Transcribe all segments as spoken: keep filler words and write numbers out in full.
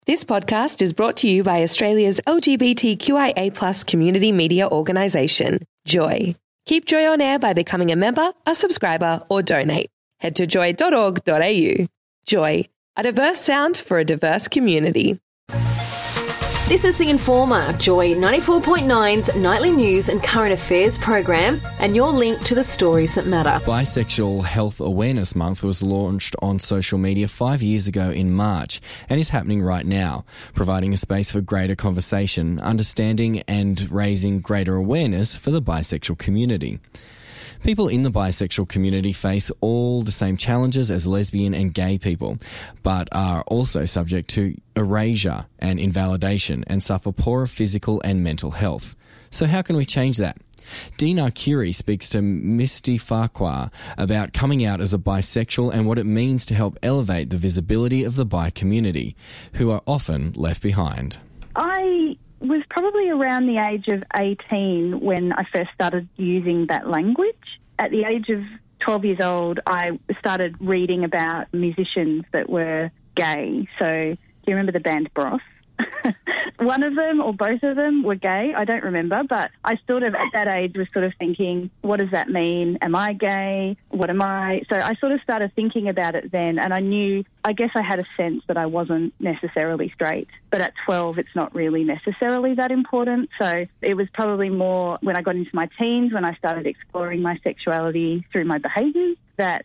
This podcast is brought to you by Australia's L G B T Q I A plus community media organisation, Joy. Keep Joy on air by becoming a member, a subscriber or donate. Head to joy dot org dot a u. Joy, a diverse sound for a diverse community. This is The Informer, Joy ninety-four point nine's nightly news and current affairs program, and your link to the stories that matter. Bisexual Health Awareness Month was launched on social media five years ago in March and is happening right now, providing a space for greater conversation, understanding and raising greater awareness for the bisexual community. People in the bisexual community face all the same challenges as lesbian and gay people, but are also subject to erasure and invalidation and suffer poorer physical and mental health. So how can we change that? Dean Arcuri speaks to Misty Farquhar about coming out as a bisexual and what it means to help elevate the visibility of the bi community, who are often left behind. I was probably around the age of eighteen when I first started using that language. At the age of twelve years old, I started reading about musicians that were gay. So do you remember the band Bros? One of them or both of them were gay. I don't remember, but I sort of at that age was sort of thinking, what does that mean? Am I gay? What am I? So I sort of started thinking about it then, and I knew, I guess I had a sense that I wasn't necessarily straight. But at twelve, it's not really necessarily that important. So it was probably more when I got into my teens, when I started exploring my sexuality through my behaviours, that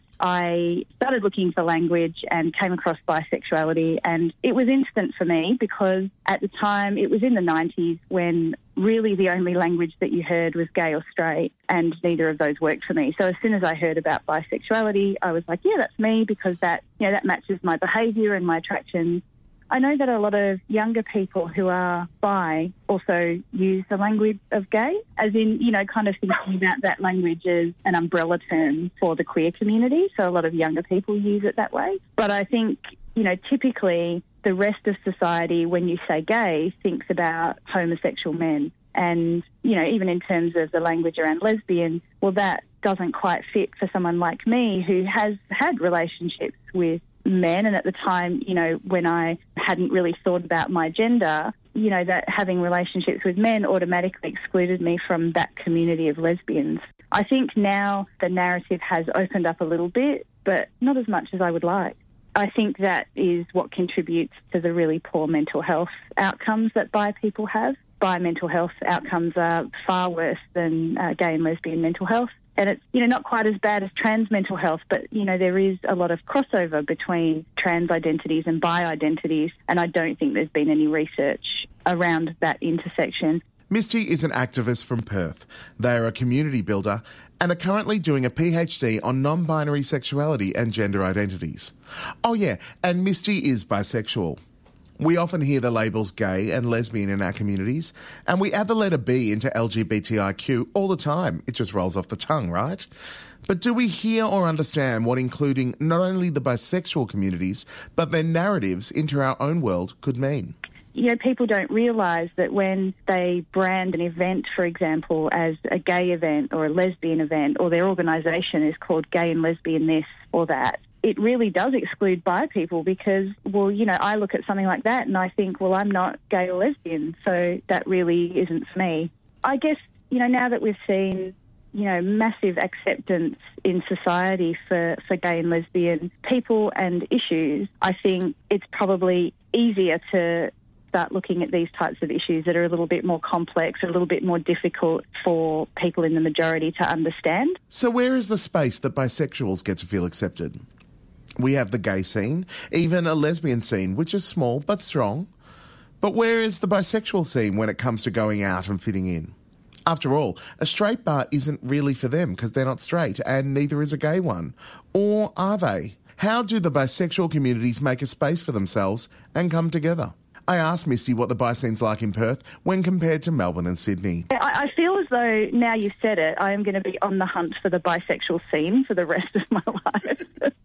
I started looking for language and came across bisexuality, and it was instant for me because at the time it was in the nineties when really the only language that you heard was gay or straight, and neither of those worked for me. So as soon as I heard about bisexuality, I was like, yeah, that's me, because that, you know, that matches my behaviour and my attractions. I know that a lot of younger people who are bi also use the language of gay, as in, you know, kind of thinking about that language as an umbrella term for the queer community. So a lot of younger people use it that way. But I think, you know, typically the rest of society, when you say gay, thinks about homosexual men. And, you know, even in terms of the language around lesbian, well, that doesn't quite fit for someone like me who has had relationships with men, and at the time, you know, when I hadn't really thought about my gender, you know, that having relationships with men automatically excluded me from that community of lesbians. I think now the narrative has opened up a little bit, but not as much as I would like. I think that is what contributes to the really poor mental health outcomes that bi people have. Bi mental health outcomes are far worse than uh, gay and lesbian mental health. And it's, you know, not quite as bad as trans mental health, but, you know, there is a lot of crossover between trans identities and bi identities, and I don't think there's been any research around that intersection. Misty is an activist from Perth. They are a community builder and are currently doing a PhD on non-binary sexuality and gender identities. Oh yeah, and Misty is bisexual. We often hear the labels gay and lesbian in our communities, and we add the letter B into L G B T I Q all the time. It just rolls off the tongue, right? But do we hear or understand what including not only the bisexual communities, but their narratives into our own world could mean? You know, people don't realise that when they brand an event, for example, as a gay event or a lesbian event, or their organisation is called Gay and Lesbian this or that, it really does exclude bi people because, well, you know, I look at something like that and I think, well, I'm not gay or lesbian, so that really isn't for me. I guess, you know, now that we've seen, you know, massive acceptance in society for, for gay and lesbian people and issues, I think it's probably easier to start looking at these types of issues that are a little bit more complex, a little bit more difficult for people in the majority to understand. So where is the space that bisexuals get to feel accepted? We have the gay scene, even a lesbian scene, which is small but strong. But where is the bisexual scene when it comes to going out and fitting in? After all, a straight bar isn't really for them because they're not straight, and neither is a gay one. Or are they? How do the bisexual communities make a space for themselves and come together? I asked Misty what the bi scene's like in Perth when compared to Melbourne and Sydney. I, I feel as though, now you've said it, I am going to be on the hunt for the bisexual scene for the rest of my life.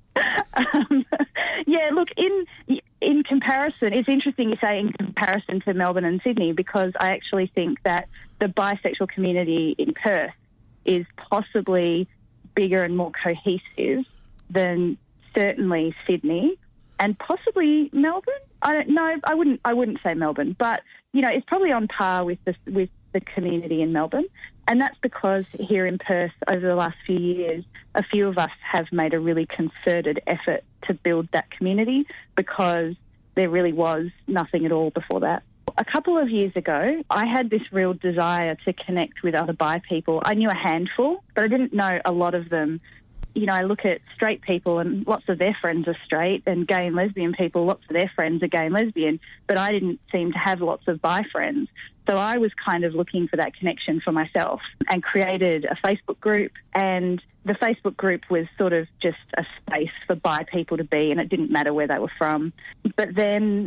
um, yeah, look, in in comparison, it's interesting you say in comparison to Melbourne and Sydney, because I actually think that the bisexual community in Perth is possibly bigger and more cohesive than certainly Sydney and possibly Melbourne. I don't know. I wouldn't. I wouldn't say Melbourne, but you know, it's probably on par with the with the community in Melbourne, and that's because here in Perth, over the last few years, a few of us have made a really concerted effort to build that community because there really was nothing at all before that. A couple of years ago, I had this real desire to connect with other bi people. I knew a handful, but I didn't know a lot of them. You know, I look at straight people and lots of their friends are straight, and gay and lesbian people, lots of their friends are gay and lesbian, but I didn't seem to have lots of bi friends. So I was kind of looking for that connection for myself and created a Facebook group, and the Facebook group was sort of just a space for bi people to be, and it didn't matter where they were from. But then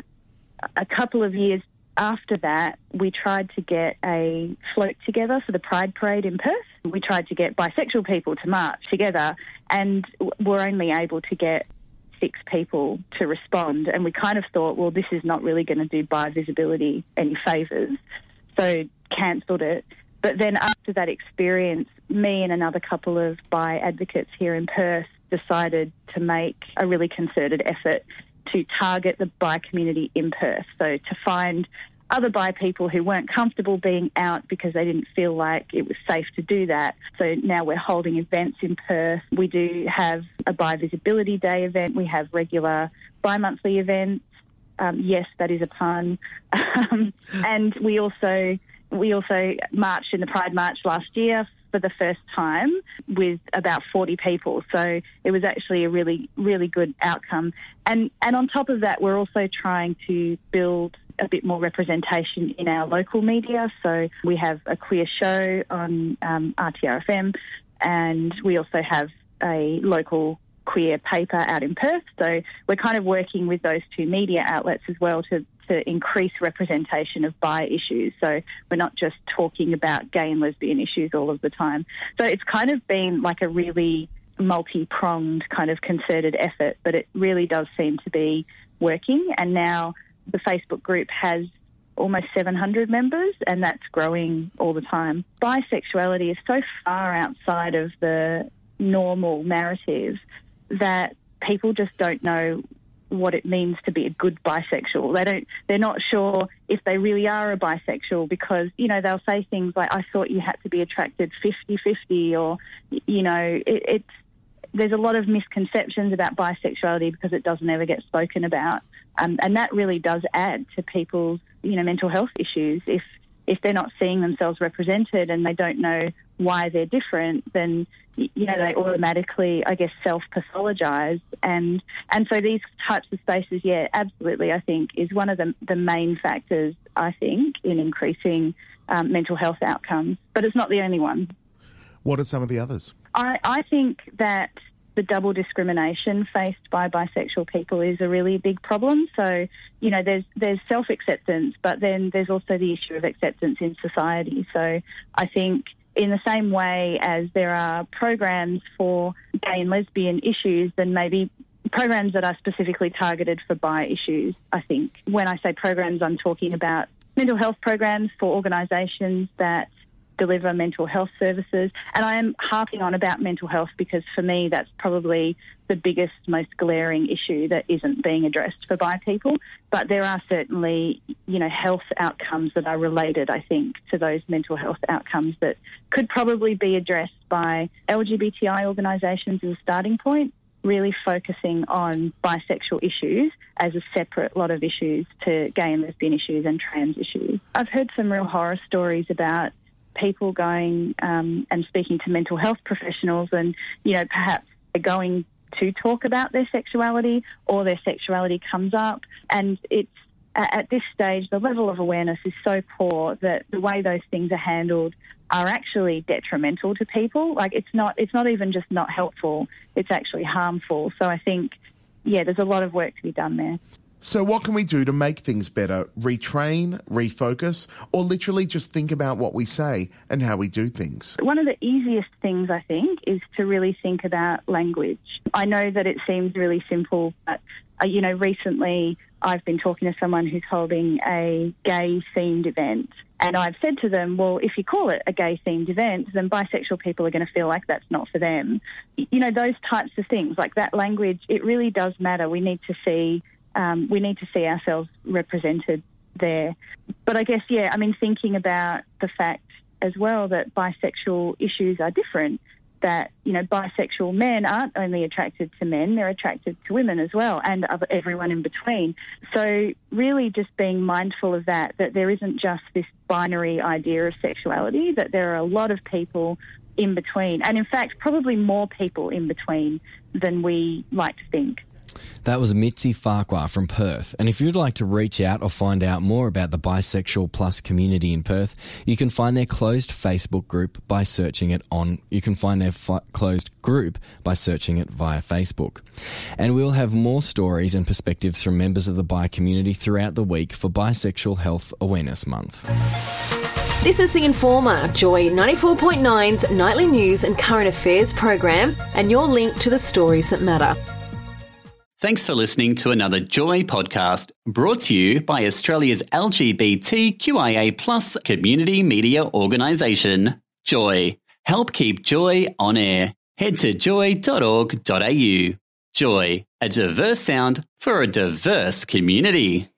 a couple of years after that, we tried to get a float together for the Pride Parade in Perth. We tried to get bisexual people to march together, and were only able to get six people to respond. And we kind of thought, well, this is not really going to do bi visibility any favours, so cancelled it. But then after that experience, me and another couple of bi advocates here in Perth decided to make a really concerted effort to target the bi community in Perth. So to find other bi people who weren't comfortable being out because they didn't feel like it was safe to do that. So now we're holding events in Perth. We do have a Bi Visibility Day event. We have regular bi-monthly events. Um, yes, that is a pun. Um, and we also we also marched in the Pride March last year for the first time with about forty people. So it was actually a really, really good outcome. And and on top of that, we're also trying to build a bit more representation in our local media. So we have a queer show on um, R T R F M, and we also have a local queer paper out in Perth. So we're kind of working with those two media outlets as well to to increase representation of bi issues. So we're not just talking about gay and lesbian issues all of the time. So it's kind of been like a really multi-pronged kind of concerted effort, but it really does seem to be working. And now the Facebook group has almost seven hundred members, and that's growing all the time. Bisexuality is so far outside of the normal narrative that people just don't know what it means to be a good bisexual. They don't, they're not sure if they really are a bisexual because, you know, they'll say things like, I thought you had to be attracted fifty-fifty, or, you know, it, it's, there's a lot of misconceptions about bisexuality because it doesn't ever get spoken about. Um, and that really does add to people's, you know, mental health issues. If, if they're not seeing themselves represented and they don't know why they're different, then, you know, they automatically, I guess, self-pathologise. And and so these types of spaces, yeah, absolutely, I think, is one of the, the main factors, I think, in increasing um, mental health outcomes. But it's not the only one. What are some of the others? I, I think that the double discrimination faced by bisexual people is a really big problem. So, you know, there's there's self-acceptance, but then there's also the issue of acceptance in society. So I think in the same way as there are programs for gay and lesbian issues, then maybe programs that are specifically targeted for bi issues, I think. When I say programs, I'm talking about mental health programs for organisations that deliver mental health services. And I am harping on about mental health because for me that's probably the biggest, most glaring issue that isn't being addressed for bi people. But there are certainly, you know, health outcomes that are related, I think, to those mental health outcomes that could probably be addressed by L G B T I organisations as a starting point, really focusing on bisexual issues as a separate lot of issues to gay and lesbian issues and trans issues. I've heard some real horror stories about people going um, and speaking to mental health professionals and, you know, perhaps they're going to talk about their sexuality or their sexuality comes up. And it's at this stage, the level of awareness is so poor that the way those things are handled are actually detrimental to people. Like it's not, it's not even just not helpful, it's actually harmful. So I think, yeah, there's a lot of work to be done there. So what can we do to make things better? Retrain, refocus, or literally just think about what we say and how we do things? One of the easiest things, I think, is to really think about language. I know that it seems really simple, but, uh, you know, recently I've been talking to someone who's holding a gay-themed event, and I've said to them, well, if you call it a gay-themed event, then bisexual people are going to feel like that's not for them. You know, those types of things, like that language, it really does matter. We need to see um, we need to see ourselves represented there. But I guess, yeah, I mean, thinking about the fact as well that bisexual issues are different, that, you know, bisexual men aren't only attracted to men, they're attracted to women as well, and other, everyone in between. So really just being mindful of that, that there isn't just this binary idea of sexuality, that there are a lot of people in between, and in fact probably more people in between than we like to think. That was Mitzi Farquhar from Perth. And if you'd like to reach out or find out more about the Bisexual Plus community in Perth, you can find their closed Facebook group by searching it on, you can find their fi- closed group by searching it via Facebook. And we'll have more stories and perspectives from members of the bi community throughout the week for Bisexual Health Awareness Month. This is The Informer, Joy ninety-four point nine's nightly news and current affairs program, and your link to the stories that matter. Thanks for listening to another Joy podcast brought to you by Australia's L G B T Q I A plus community media organisation, Joy. Help keep Joy on air. Head to joy dot org dot a u. Joy, a diverse sound for a diverse community.